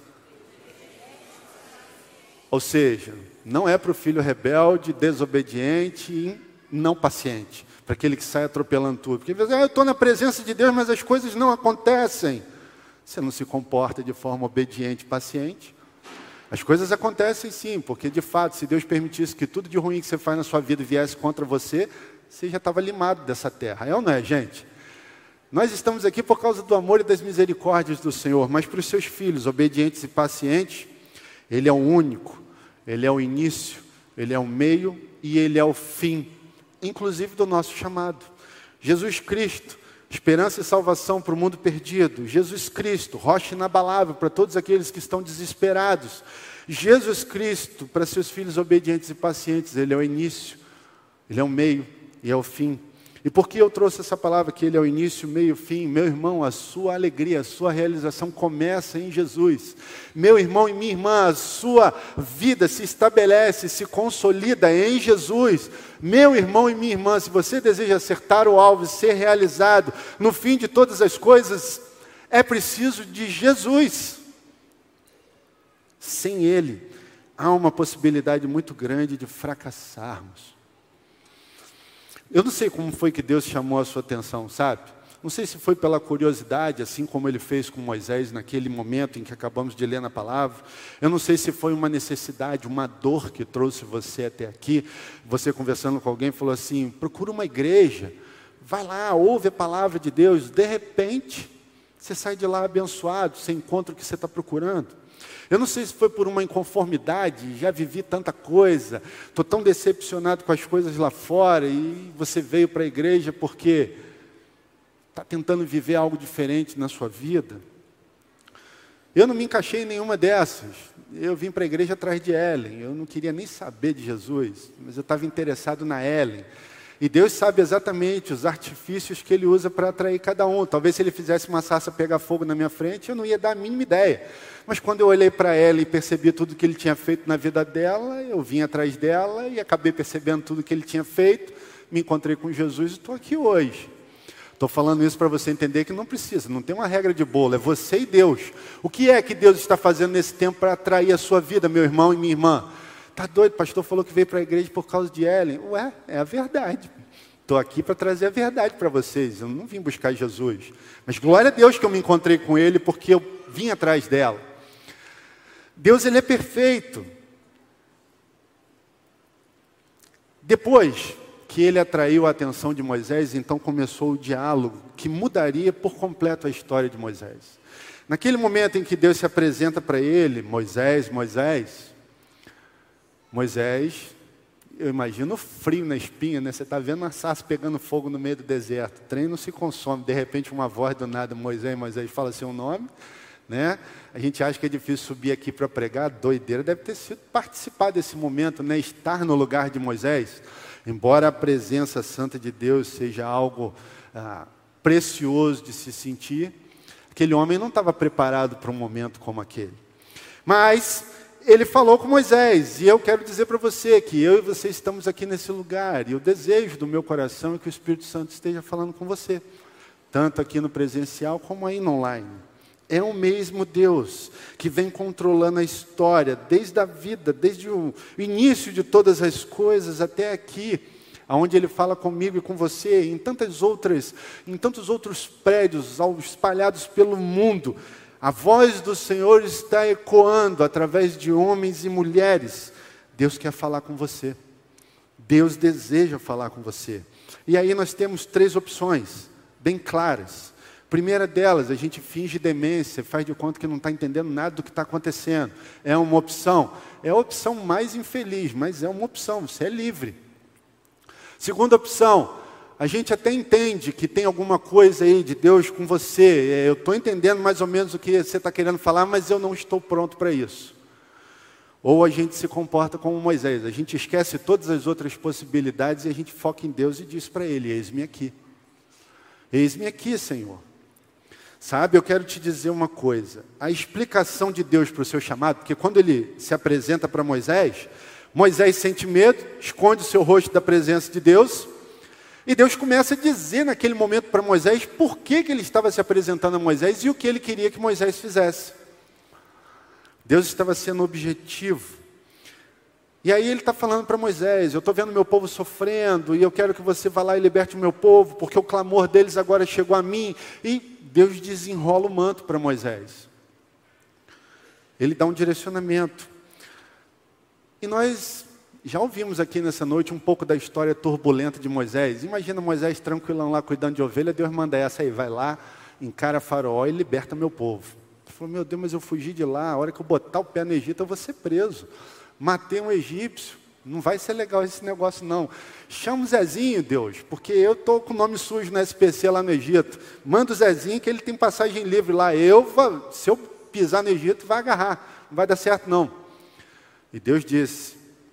Ou seja, não é para o filho rebelde, desobediente e não paciente. Para aquele que sai atropelando tudo. Porque eu estou na presença de Deus, mas as coisas não acontecem. Você não se comporta de forma obediente e paciente. As coisas acontecem sim, porque de fato, se Deus permitisse que tudo de ruim que você faz na sua vida viesse contra você, você já estava limado dessa terra. É ou não é, gente? Nós estamos aqui por causa do amor e das misericórdias do Senhor, mas para os seus filhos obedientes e pacientes, Ele é o único, Ele é o início, Ele é o meio e Ele é o fim, inclusive do nosso chamado. Jesus Cristo, esperança e salvação para o mundo perdido. Jesus Cristo, rocha inabalável para todos aqueles que estão desesperados. Jesus Cristo, para seus filhos obedientes e pacientes, Ele é o início, Ele é o meio e é o fim. E por que eu trouxe essa palavra que Ele é o início, meio e fim? Meu irmão, a sua alegria, a sua realização começa em Jesus. Meu irmão e minha irmã, a sua vida se estabelece, se consolida em Jesus. Meu irmão e minha irmã, se você deseja acertar o alvo e ser realizado no fim de todas as coisas, é preciso de Jesus. Sem Ele, há uma possibilidade muito grande de fracassarmos. Eu não sei como foi que Deus chamou a sua atenção, sabe? Não sei se foi pela curiosidade, assim como Ele fez com Moisés naquele momento em que acabamos de ler na palavra. Eu não sei se foi uma necessidade, uma dor que trouxe você até aqui. Você conversando com alguém falou assim, procura uma igreja, vai lá, ouve a palavra de Deus. De repente, você sai de lá abençoado, você encontra o que você está procurando. Eu não sei se foi por uma inconformidade, já vivi tanta coisa, estou tão decepcionado com as coisas lá fora, e você veio para a igreja porque está tentando viver algo diferente na sua vida. Eu não me encaixei em nenhuma dessas. Eu vim para a igreja atrás de Ellen, eu não queria nem saber de Jesus, mas eu estava interessado na Ellen. E Deus sabe exatamente os artifícios que Ele usa para atrair cada um. Talvez se Ele fizesse uma sarça pegar fogo na minha frente, eu não ia dar a mínima ideia. Mas quando eu olhei para ela e percebi tudo que Ele tinha feito na vida dela, eu vim atrás dela e acabei percebendo tudo que Ele tinha feito. Me encontrei com Jesus e estou aqui hoje. Estou falando isso para você entender que não precisa, não tem uma regra de bolo, é você e Deus. O que é que Deus está fazendo nesse tempo para atrair a sua vida, meu irmão e minha irmã? Está doido, o pastor falou que veio para a igreja por causa de Ellen. Ué, é a verdade. Estou aqui para trazer a verdade para vocês. Eu não vim buscar Jesus. Mas glória a Deus que eu me encontrei com Ele, porque eu vim atrás dela. Deus, ele é perfeito. Depois que ele atraiu a atenção de Moisés, então começou o diálogo que mudaria por completo a história de Moisés. Naquele momento em que Deus se apresenta para ele, Moisés, eu imagino o frio na espinha, né? Você está vendo uma sarça pegando fogo no meio do deserto, o trem não se consome, de repente uma voz do nada, Moisés fala seu nome, né? A gente acha que é difícil subir aqui para pregar, doideira, deve ter sido participar desse momento, né? Estar no lugar de Moisés, embora a presença santa de Deus seja algo precioso de se sentir, aquele homem não estava preparado para um momento como aquele. Mas ele falou com Moisés, e eu quero dizer para você que eu e você estamos aqui nesse lugar, e o desejo do meu coração é que o Espírito Santo esteja falando com você, tanto aqui no presencial como aí no online. É o mesmo Deus que vem controlando a história, desde a vida, desde o início de todas as coisas até aqui, onde Ele fala comigo e com você, em tantos outros prédios espalhados pelo mundo. A voz do Senhor está ecoando através de homens e mulheres. Deus quer falar com você. Deus deseja falar com você. E aí nós temos 3 opções, bem claras. Primeira delas, a gente finge demência, faz de conta que não está entendendo nada do que está acontecendo. É uma opção. É a opção mais infeliz, mas é uma opção, você é livre. Segunda opção, a gente até entende que tem alguma coisa aí de Deus com você. Eu estou entendendo mais ou menos o que você está querendo falar, mas eu não estou pronto para isso. Ou a gente se comporta como Moisés, a gente esquece todas as outras possibilidades e a gente foca em Deus e diz para Ele, eis-me aqui. Eis-me aqui, Senhor. Sabe, eu quero te dizer uma coisa. A explicação de Deus para o seu chamado, porque quando Ele se apresenta para Moisés, Moisés sente medo, esconde o seu rosto da presença de Deus, e Deus começa a dizer naquele momento para Moisés por que Ele estava se apresentando a Moisés e o que Ele queria que Moisés fizesse. Deus estava sendo objetivo. E aí Ele está falando para Moisés, eu estou vendo meu povo sofrendo, e eu quero que você vá lá e liberte o meu povo, porque o clamor deles agora chegou a mim. E Deus desenrola o manto para Moisés. Ele dá um direcionamento. E nós já ouvimos aqui nessa noite um pouco da história turbulenta de Moisés. Imagina Moisés tranquilão lá cuidando de ovelha, Deus manda essa aí, vai lá, encara Faraó e liberta meu povo. Ele falou, meu Deus, mas eu fugi de lá, a hora que eu botar o pé no Egito eu vou ser preso. Matei um egípcio, não vai ser legal esse negócio não. Chama o Zezinho, Deus, porque eu estou com o nome sujo na SPC lá no Egito. Manda o Zezinho que ele tem passagem livre lá. Se eu pisar no Egito, vai agarrar, não vai dar certo não. E Deus disse,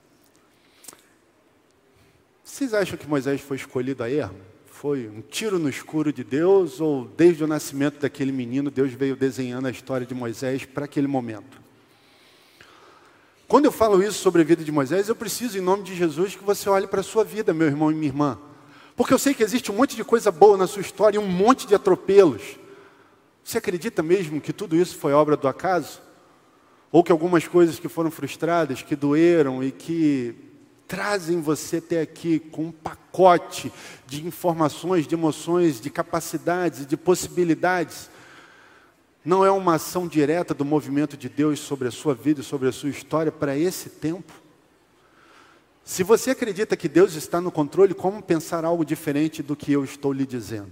vocês acham que Moisés foi escolhido a erro? Foi um tiro no escuro de Deus, ou desde o nascimento daquele menino, Deus veio desenhando a história de Moisés para aquele momento? Quando eu falo isso sobre a vida de Moisés, eu preciso, em nome de Jesus, que você olhe para a sua vida, meu irmão e minha irmã. Porque eu sei que existe um monte de coisa boa na sua história e um monte de atropelos. Você acredita mesmo que tudo isso foi obra do acaso? Ou que algumas coisas que foram frustradas, que doeram e que trazem você até aqui com um pacote de informações, de emoções, de capacidades, de possibilidades, não é uma ação direta do movimento de Deus sobre a sua vida e sobre a sua história para esse tempo? Se você acredita que Deus está no controle, como pensar algo diferente do que eu estou lhe dizendo?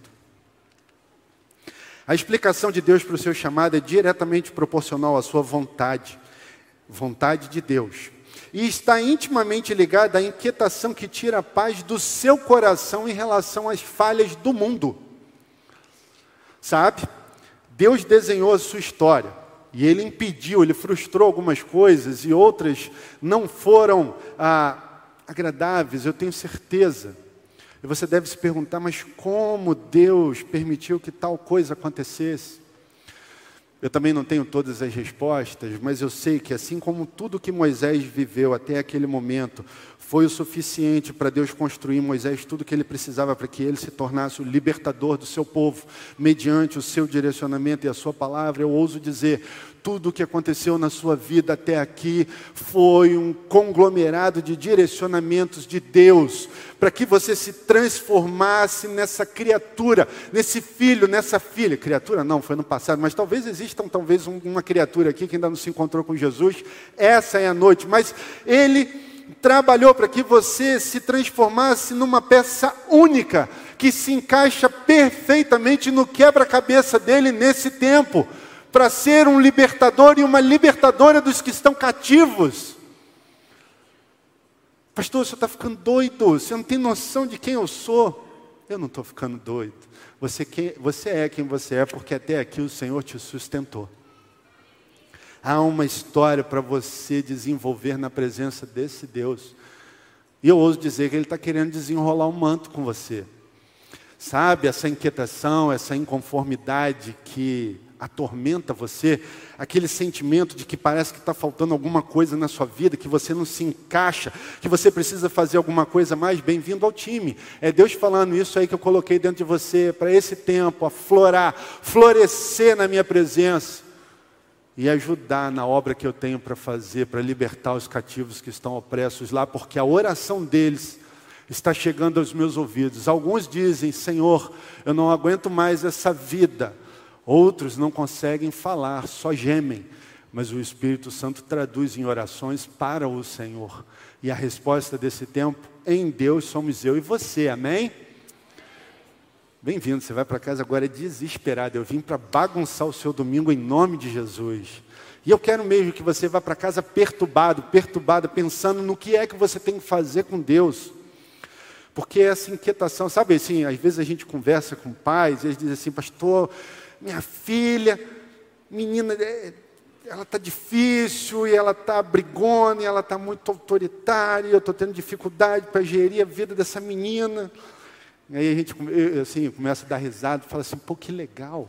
A explicação de Deus para o seu chamado é diretamente proporcional à sua vontade de Deus. E está intimamente ligada à inquietação que tira a paz do seu coração em relação às falhas do mundo. Sabe? Deus desenhou a sua história. E Ele impediu, Ele frustrou algumas coisas e outras não foram agradáveis, eu tenho certeza. E você deve se perguntar, mas como Deus permitiu que tal coisa acontecesse? Eu também não tenho todas as respostas, mas eu sei que assim como tudo que Moisés viveu até aquele momento foi o suficiente para Deus construir em Moisés tudo que ele precisava para que ele se tornasse o libertador do seu povo, mediante o seu direcionamento e a sua palavra, eu ouso dizer, Tudo o que aconteceu na sua vida até aqui foi um conglomerado de direcionamentos de Deus, para que você se transformasse nessa criatura, nesse filho, nessa filha. Criatura não, foi no passado, mas talvez exista uma criatura aqui que ainda não se encontrou com Jesus. Essa é a noite, mas Ele trabalhou para que você se transformasse numa peça única, que se encaixa perfeitamente no quebra-cabeça dele nesse tempo, para ser um libertador e uma libertadora dos que estão cativos. Pastor, você está ficando doido, você não tem noção de quem eu sou. Eu não estou ficando doido. Você é quem você é, porque até aqui o Senhor te sustentou. Há uma história para você desenvolver na presença desse Deus. E eu ouso dizer que Ele está querendo desenrolar um manto com você. Sabe, essa inquietação, essa inconformidade que atormenta você, aquele sentimento de que parece que está faltando alguma coisa na sua vida, que você não se encaixa, que você precisa fazer alguma coisa mais, bem-vindo ao time. É Deus falando isso aí que eu coloquei dentro de você, para esse tempo, aflorar, florescer na minha presença e ajudar na obra que eu tenho para fazer, para libertar os cativos que estão opressos lá, porque a oração deles está chegando aos meus ouvidos. Alguns dizem, Senhor, eu não aguento mais essa vida. Outros não conseguem falar, só gemem. Mas o Espírito Santo traduz em orações para o Senhor. E a resposta desse tempo, em Deus somos eu e você, amém? Bem-vindo, você vai para casa agora desesperado. Eu vim para bagunçar o seu domingo em nome de Jesus. E eu quero mesmo que você vá para casa perturbada, pensando no que é que você tem que fazer com Deus. Porque essa inquietação, sabe assim, às vezes a gente conversa com pais, e eles dizem assim, pastor, minha filha, menina, ela está difícil, e ela está brigona, e ela está muito autoritária, eu estou tendo dificuldade para gerir a vida dessa menina. E aí a gente assim, começa a dar risada, fala assim, pô, que legal.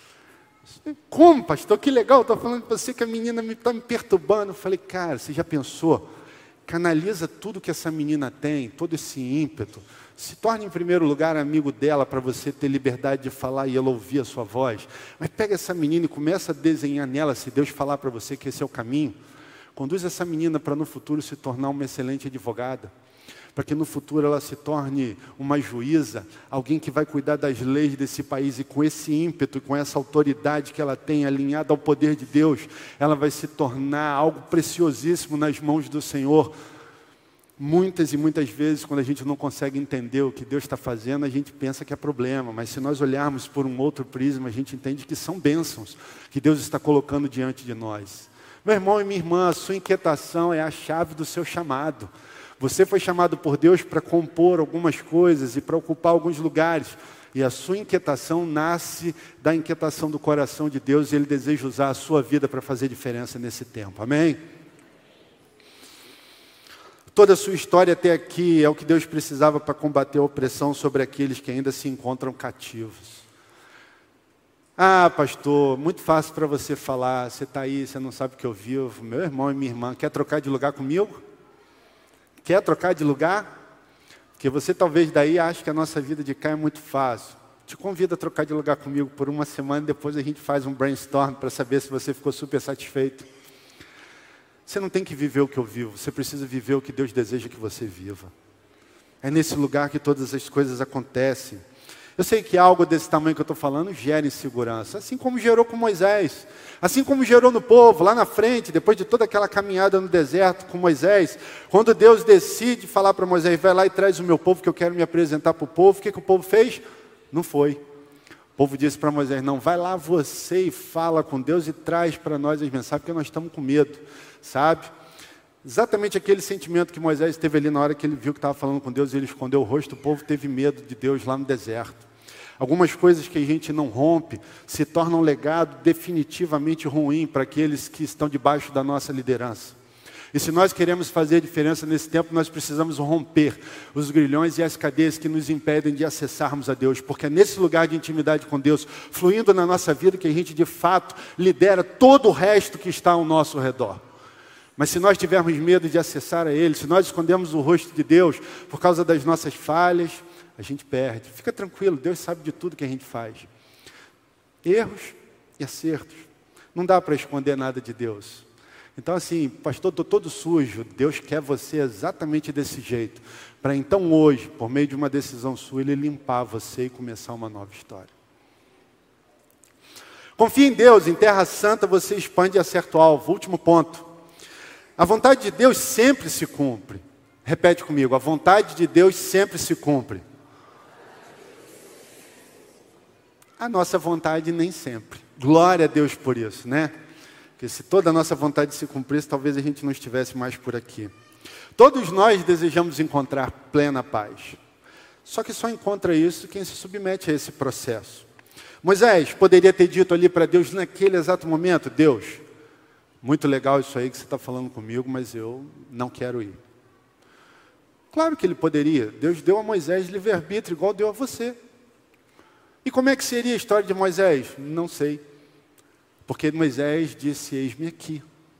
Como, pastor, que legal, estou falando para você que a menina está me perturbando. Eu falei, cara, você já pensou? Canaliza tudo que essa menina tem, todo esse ímpeto. Se torne em primeiro lugar amigo dela para você ter liberdade de falar e ela ouvir a sua voz. Mas pega essa menina e começa a desenhar nela, se Deus falar para você que esse é o caminho. Conduz essa menina para no futuro se tornar uma excelente advogada. Para que no futuro ela se torne uma juíza, alguém que vai cuidar das leis desse país. E com esse ímpeto, com essa autoridade que ela tem alinhada ao poder de Deus, ela vai se tornar algo preciosíssimo nas mãos do Senhor. Muitas e muitas vezes, quando a gente não consegue entender o que Deus está fazendo, a gente pensa que é problema. Mas se nós olharmos por um outro prisma, a gente entende que são bênçãos que Deus está colocando diante de nós. Meu irmão e minha irmã, a sua inquietação é a chave do seu chamado. Você foi chamado por Deus para compor algumas coisas e para ocupar alguns lugares. E a sua inquietação nasce da inquietação do coração de Deus, e Ele deseja usar a sua vida para fazer diferença nesse tempo. Amém? Toda a sua história até aqui é o que Deus precisava para combater a opressão sobre aqueles que ainda se encontram cativos. Ah, pastor, muito fácil para você falar, você está aí, você não sabe o que eu vivo. Meu irmão e minha irmã, quer trocar de lugar comigo? Quer trocar de lugar? Porque você talvez daí ache que a nossa vida de cá é muito fácil. Te convido a trocar de lugar comigo por uma semana, e depois a gente faz um brainstorm para saber se você ficou super satisfeito. Você não tem que viver o que eu vivo, você precisa viver o que Deus deseja que você viva. É nesse lugar que todas as coisas acontecem. Eu sei que algo desse tamanho que eu estou falando gera insegurança, assim como gerou com Moisés, assim como gerou no povo, lá na frente, depois de toda aquela caminhada no deserto com Moisés, quando Deus decide falar para Moisés, vai lá e traz o meu povo que eu quero me apresentar para o povo, o que o povo fez? Não foi. O povo disse para Moisés, não, vai lá você e fala com Deus e traz para nós as mensagens, porque nós estamos com medo, sabe? Exatamente aquele sentimento que Moisés teve ali na hora que ele viu que estava falando com Deus, e ele escondeu o rosto, o povo teve medo de Deus lá no deserto. Algumas coisas que a gente não rompe se tornam um legado definitivamente ruim para aqueles que estão debaixo da nossa liderança. E se nós queremos fazer a diferença nesse tempo, nós precisamos romper os grilhões e as cadeias que nos impedem de acessarmos a Deus. Porque é nesse lugar de intimidade com Deus, fluindo na nossa vida, que a gente de fato lidera todo o resto que está ao nosso redor. Mas se nós tivermos medo de acessar a Ele, se nós escondemos o rosto de Deus por causa das nossas falhas, a gente perde. Fica tranquilo, Deus sabe de tudo que a gente faz. Erros e acertos. Não dá para esconder nada de Deus. Então assim, pastor, estou todo sujo. Deus quer você exatamente desse jeito. Para então hoje, por meio de uma decisão sua, Ele limpar você e começar uma nova história. Confie em Deus, em terra santa você expande e acerta o alvo. Último ponto. A vontade de Deus sempre se cumpre. Repete comigo, a vontade de Deus sempre se cumpre. A nossa vontade nem sempre. Glória a Deus por isso, né? Porque se toda a nossa vontade se cumprisse, talvez a gente não estivesse mais por aqui. Todos nós desejamos encontrar plena paz. Só que só encontra isso quem se submete a esse processo. Moisés poderia ter dito ali para Deus naquele exato momento, Deus, muito legal isso aí que você está falando comigo, mas eu não quero ir. Claro que ele poderia. Deus deu a Moisés livre-arbítrio, igual deu a você. E como é que seria a história de Moisés? Não sei. Porque Moisés disse, eis-me aqui.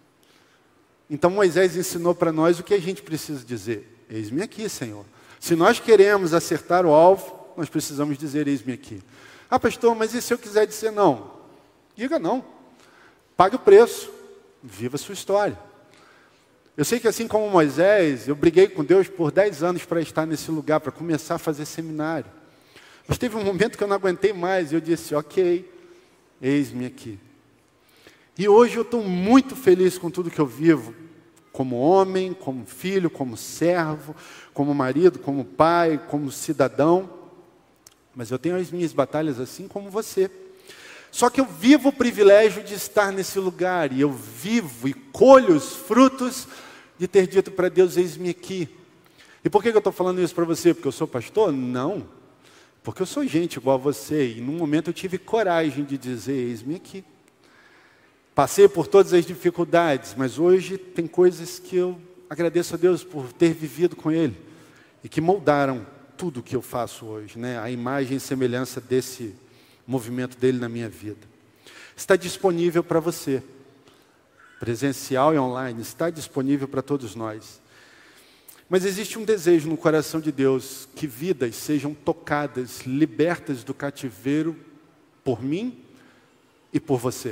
Então Moisés ensinou para nós o que a gente precisa dizer. Eis-me aqui, Senhor. Se nós queremos acertar o alvo, nós precisamos dizer, eis-me aqui. Ah, pastor, mas e se eu quiser dizer não? Diga não. Pague o preço. Viva a sua história. Eu sei que assim como Moisés, eu briguei com Deus por 10 anos para estar nesse lugar, para começar a fazer seminário. Mas teve um momento que eu não aguentei mais e eu disse, ok, eis-me aqui. E hoje eu estou muito feliz com tudo que eu vivo, como homem, como filho, como servo, como marido, como pai, como cidadão. Mas eu tenho as minhas batalhas assim como você. Só que eu vivo o privilégio de estar nesse lugar. E eu vivo e colho os frutos de ter dito para Deus, eis-me aqui. E por que eu estou falando isso para você? Porque eu sou pastor? Não. Porque eu sou gente igual a você. E num momento eu tive coragem de dizer, eis-me aqui. Passei por todas as dificuldades. Mas hoje tem coisas que eu agradeço a Deus por ter vivido com Ele. E que moldaram tudo que eu faço hoje, né? A imagem e semelhança desse movimento dele na minha vida. Está disponível para você. Presencial e online, está disponível para todos nós. Mas existe um desejo no coração de Deus que vidas sejam tocadas, libertas do cativeiro por mim e por você.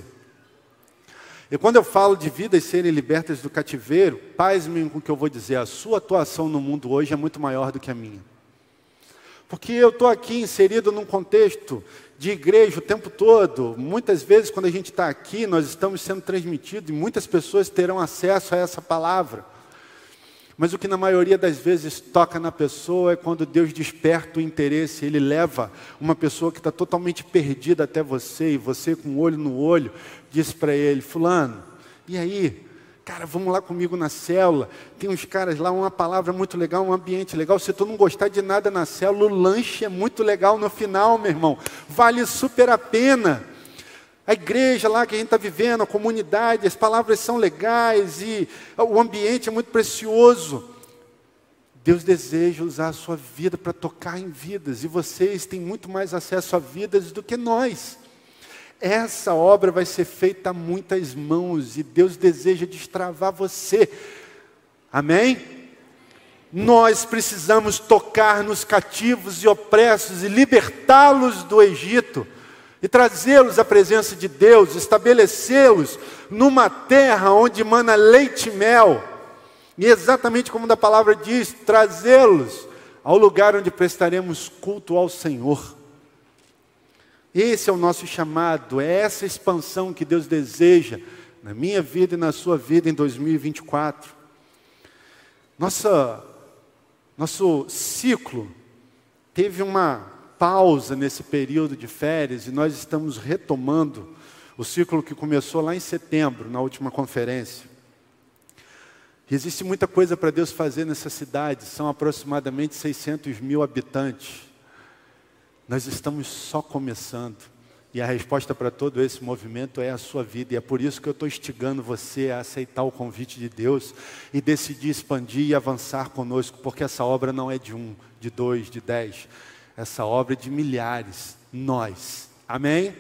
E quando eu falo de vidas serem libertas do cativeiro, pasmem com o que eu vou dizer, a sua atuação no mundo hoje é muito maior do que a minha. Porque eu estou aqui inserido num contexto de igreja o tempo todo. Muitas vezes, quando a gente está aqui, nós estamos sendo transmitidos e muitas pessoas terão acesso a essa palavra. Mas o que na maioria das vezes toca na pessoa é quando Deus desperta o interesse. Ele leva uma pessoa que está totalmente perdida até você, e você com o olho no olho, diz para ele, fulano, e aí? Cara, vamos lá comigo na célula, tem uns caras lá, uma palavra muito legal, um ambiente legal. Se tu não gostar de nada na célula, o lanche é muito legal no final, meu irmão. Vale super a pena. A igreja lá que a gente está vivendo, a comunidade, as palavras são legais e o ambiente é muito precioso. Deus deseja usar a sua vida para tocar em vidas. E vocês têm muito mais acesso a vidas do que nós. Essa obra vai ser feita a muitas mãos e Deus deseja destravar você. Amém? Nós precisamos tocar nos cativos e opressos e libertá-los do Egito e trazê-los à presença de Deus, estabelecê-los numa terra onde mana leite e mel. E exatamente como a palavra diz, trazê-los ao lugar onde prestaremos culto ao Senhor. Esse é o nosso chamado, é essa expansão que Deus deseja na minha vida e na sua vida em 2024. Nosso ciclo teve uma pausa nesse período de férias e nós estamos retomando o ciclo que começou lá em setembro, na última conferência. E existe muita coisa para Deus fazer nessa cidade, são aproximadamente 600 mil habitantes. Nós estamos só começando. E a resposta para todo esse movimento é a sua vida. E é por isso que eu estou instigando você a aceitar o convite de Deus e decidir expandir e avançar conosco. Porque essa obra não é de 1, de 2, de 10. Essa obra é de milhares. Nós. Amém?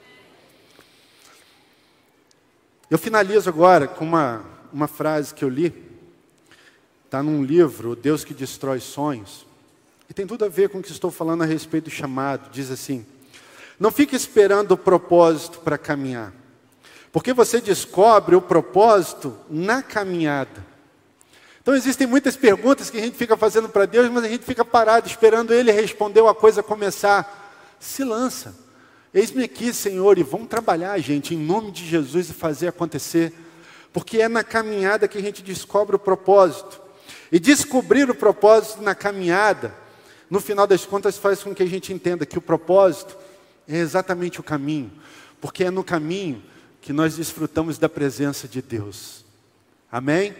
Eu finalizo agora com uma frase que eu li. Está num livro, O Deus que Destrói Sonhos. E tem tudo a ver com o que estou falando a respeito do chamado. Diz assim, não fique esperando o propósito para caminhar. Porque você descobre o propósito na caminhada. Então existem muitas perguntas que a gente fica fazendo para Deus, mas a gente fica parado esperando Ele responder ou a coisa começar. Se lança. Eis-me aqui, Senhor, e vamos trabalhar, gente, em nome de Jesus e fazer acontecer. Porque é na caminhada que a gente descobre o propósito. E descobrir o propósito na caminhada, no final das contas, faz com que a gente entenda que o propósito é exatamente o caminho. Porque é no caminho que nós desfrutamos da presença de Deus. Amém?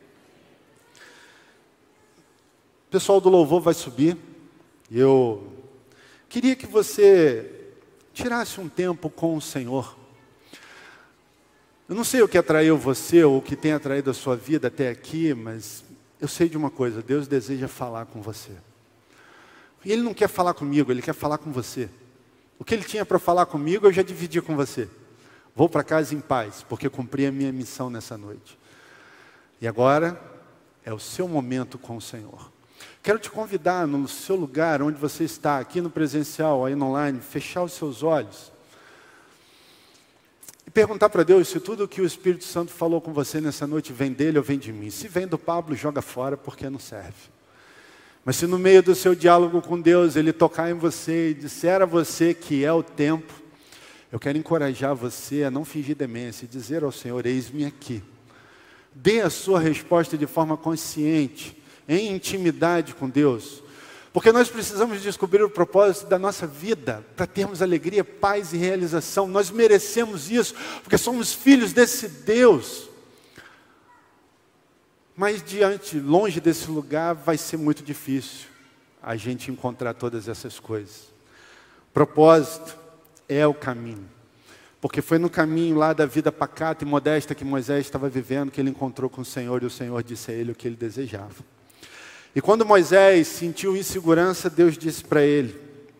O pessoal do louvor vai subir. Eu queria que você tirasse um tempo com o Senhor. Eu não sei o que atraiu você ou o que tem atraído a sua vida até aqui, mas eu sei de uma coisa, Deus deseja falar com você. E Ele não quer falar comigo, Ele quer falar com você. O que Ele tinha para falar comigo, eu já dividi com você. Vou para casa em paz, porque cumpri a minha missão nessa noite. E agora é o seu momento com o Senhor. Quero te convidar no seu lugar, onde você está, aqui no presencial, aí no online, fechar os seus olhos. E perguntar para Deus se tudo o que o Espírito Santo falou com você nessa noite vem dele ou vem de mim. Se vem do Pablo, joga fora, porque não serve. Mas se no meio do seu diálogo com Deus, Ele tocar em você e disser a você que é o tempo, eu quero encorajar você a não fingir demência e dizer ao Senhor, eis-me aqui. Dê a sua resposta de forma consciente, em intimidade com Deus. Porque nós precisamos descobrir o propósito da nossa vida, para termos alegria, paz e realização. Nós merecemos isso, porque somos filhos desse Deus. Mas longe desse lugar, vai ser muito difícil a gente encontrar todas essas coisas. Propósito é o caminho. Porque foi no caminho lá da vida pacata e modesta que Moisés estava vivendo, que ele encontrou com o Senhor, e o Senhor disse a ele o que ele desejava. E quando Moisés sentiu insegurança, Deus disse para ele,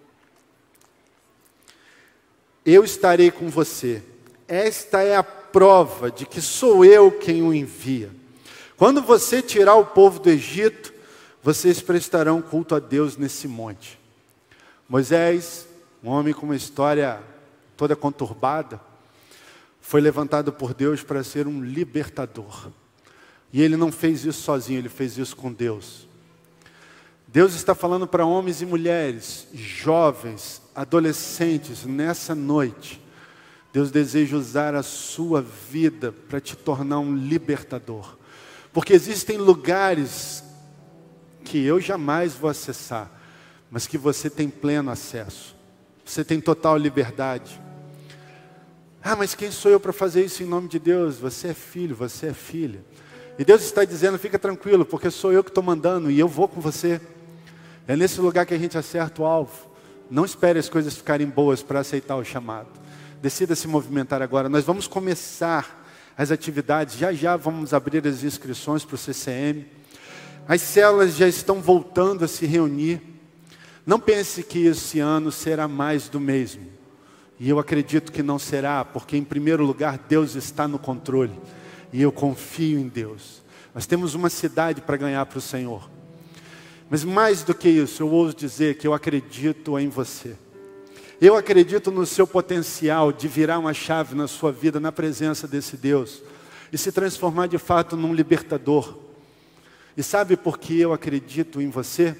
eu estarei com você. Esta é a prova de que sou eu quem o envia. Quando você tirar o povo do Egito, vocês prestarão culto a Deus nesse monte. Moisés, um homem com uma história toda conturbada, foi levantado por Deus para ser um libertador. E ele não fez isso sozinho, ele fez isso com Deus. Deus está falando para homens e mulheres, jovens, adolescentes, nessa noite. Deus deseja usar a sua vida para te tornar um libertador. Porque existem lugares que eu jamais vou acessar, mas que você tem pleno acesso. Você tem total liberdade. Ah, mas quem sou eu para fazer isso em nome de Deus? Você é filho, você é filha. E Deus está dizendo, fica tranquilo, porque sou eu que estou mandando e eu vou com você. É nesse lugar que a gente acerta o alvo. Não espere as coisas ficarem boas para aceitar o chamado. Decida se movimentar agora. Nós vamos começar as atividades. Já já vamos abrir as inscrições para o CCM. As células já estão voltando a se reunir. Não pense que esse ano será mais do mesmo. E eu acredito que não será, porque em primeiro lugar Deus está no controle. E eu confio em Deus. Nós temos uma cidade para ganhar para o Senhor. Mas mais do que isso, eu ouso dizer que eu acredito em você. Eu acredito no seu potencial de virar uma chave na sua vida, na presença desse Deus. E se transformar de fato num libertador. E sabe por que eu acredito em você?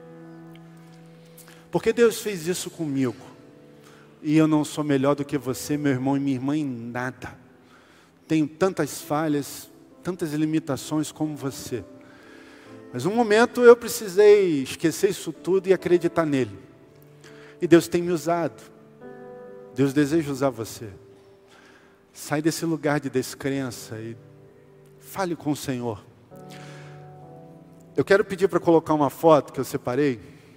Porque Deus fez isso comigo. E eu não sou melhor do que você, meu irmão e minha irmã, em nada. Tenho tantas falhas, tantas limitações como você. Mas um momento eu precisei esquecer isso tudo e acreditar nele. E Deus tem me usado. Deus deseja usar você. Sai desse lugar de descrença e fale com o Senhor. Eu quero pedir para colocar uma foto que eu separei.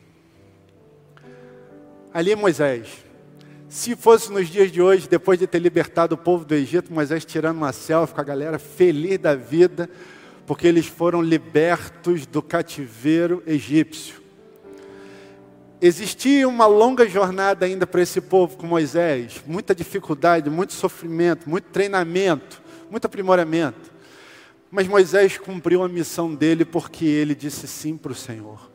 Ali é Moisés. Se fosse nos dias de hoje, depois de ter libertado o povo do Egito, Moisés tirando uma selfie com a galera feliz da vida, porque eles foram libertos do cativeiro egípcio. Existia uma longa jornada ainda para esse povo com Moisés, muita dificuldade, muito sofrimento, muito treinamento, muito aprimoramento. Mas Moisés cumpriu a missão dele porque ele disse sim para o Senhor.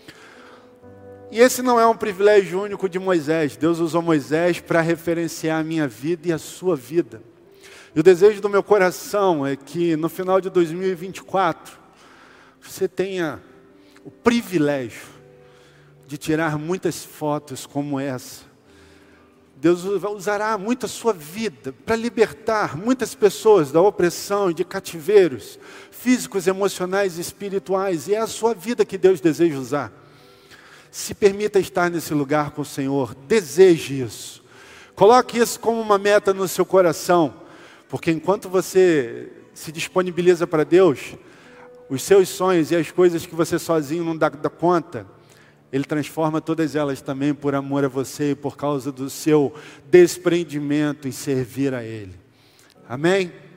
E esse não é um privilégio único de Moisés. Deus usou Moisés para referenciar a minha vida e a sua vida. E o desejo do meu coração é que no final de 2024, você tenha o privilégio de tirar muitas fotos como essa. Deus usará muito a sua vida para libertar muitas pessoas da opressão e de cativeiros físicos, emocionais e espirituais. E é a sua vida que Deus deseja usar. Se permita estar nesse lugar com o Senhor. Deseje isso. Coloque isso como uma meta no seu coração. Porque enquanto você se disponibiliza para Deus, os seus sonhos e as coisas que você sozinho não dá conta, Ele transforma todas elas também por amor a você e por causa do seu desprendimento em servir a Ele. Amém?